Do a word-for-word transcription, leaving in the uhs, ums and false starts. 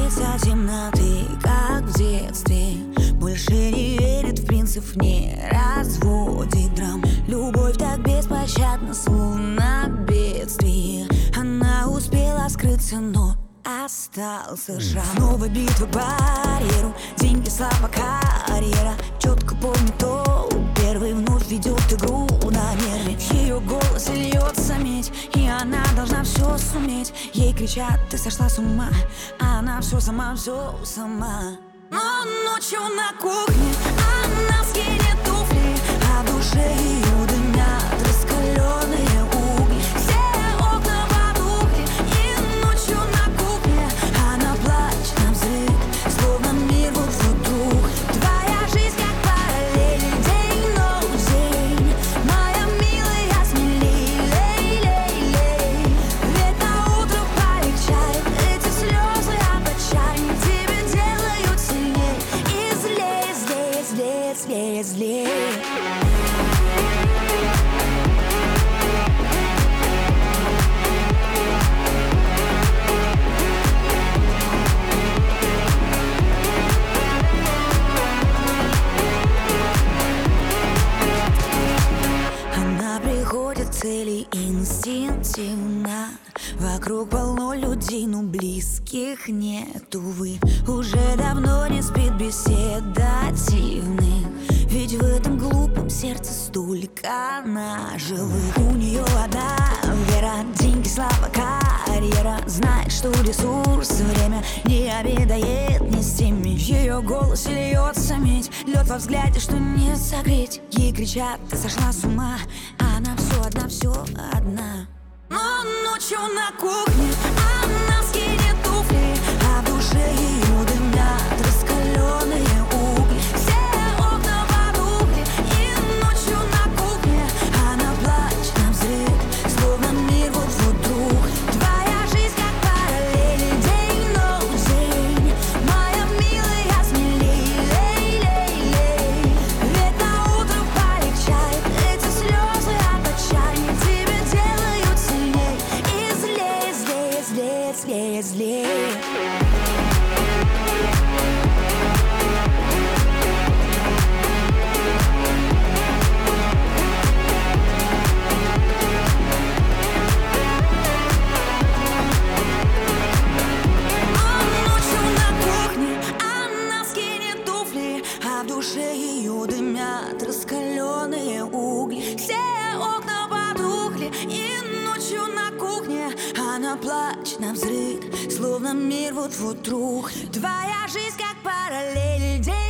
боится темноты, как в детстве. Больше не верит в принцип, не разводит драм. Любовь так беспощадна, словно бедствие. Она успела скрыться, но остался шрам. Снова битва барьеру, деньги, слава, карьера. Четко помню то, первый вновь ведет игру на нервы. В ее голосе льется медь, и она должна все суметь. Ей кричат: ты сошла с ума, а она все сама, все сама. Но ночью на кухне она скинет туфли, а в душе ее дымят раскаленные угли. Все окна потухли, и ночью на кухне она плачет навзрыд, словно мир вот вдруг. Твоя жизнь как параллель, день, ночь, день. Моя милая, смелей, лей, лей, лей. Ведь на утро полегчает, эти слезы от отчаяния тебя делают сильней. И злее, злее, злее, злее, злее. Она приходит к цели инстинктивно. Вокруг полно людей, но близких нет, увы. Уже давно не спит беседативных, ведь в этом глупом сердце столько наживых. У нее одна вера, деньги, слава, карьера. Знает, что ресурс время не обедает ни с теми. В ее голосе льется медь, лед во взгляде, что не согреть. Ей кричат: ты сошла с ума, а она все одна, все одна. Но ночью на кухне она скинет туфли, а в душе ее дымят раскаленные угли. Все окна потухли, и ночью на кухне она плачет навзрыд, словно мир вот вдруг. Твоя жизнь как параллель, день, ночь, день. Моя милая, смелей, лей, лей, лей. Ведь на утро полегчает, эти слезы от отчаяния тебя делают сильней. И злее, злее, злее, злее, злее. А в душе ее дымят раскаленные угли. Все окна потухли, и ночью на кухне она плачет навзрыд, словно мир вот-вот рухнет. Твоя жизнь как параллель, день.